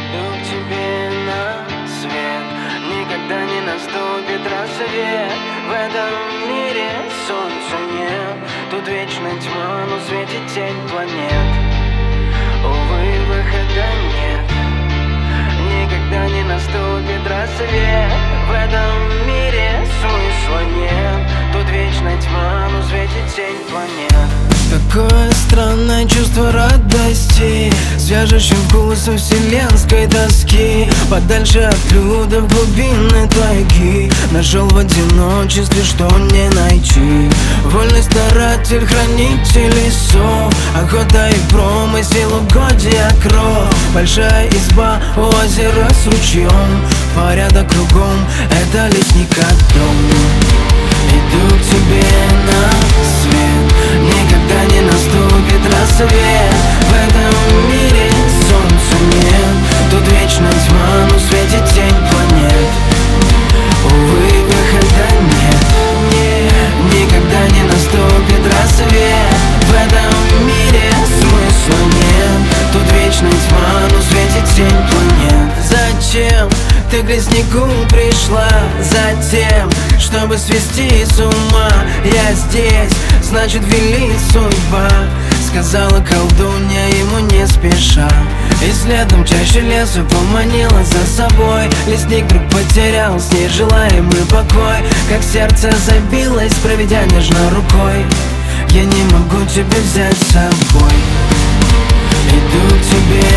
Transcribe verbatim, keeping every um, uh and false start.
Иду к тебе на свет, никогда не наступит рассвет. В этом мире солнца нет, тут вечная тьма, но светит тень планет. Увы, выхода нет, никогда не наступит рассвет. В этом мире смысла нет, тут вечная тьма, но светит тень планет. Такое странное чувство радости, свяжущим вкусом вселенской тоски. Подальше от людов глубины тайги нашел в одиночестве, что не найти. Вольный старатель, хранитель лесов, охота и промысел, угодья кров. Большая изба у озера с ручьем, порядок кругом, это лесника дом. Иду к тебе на свет, никогда не наступит рассвет. В этом мире солнца нет, тут вечная тьма, но светит тень планет. Увы, выхода нет, нет, никогда не наступит рассвет. В этом мире смысла нет, тут вечная тьма, но светит тень планет. Зачем ты к леснику пришла? Затем, чтобы свести с ума. Я здесь, значит велит судьба, сказала колдунья ему не спеша. И следом чаще лесу поманила за собой. Лесник вдруг потерял с ней желаемый покой. Как сердце забилось, проведя нежно рукой. Я не могу тебя взять с собой. Иду к тебе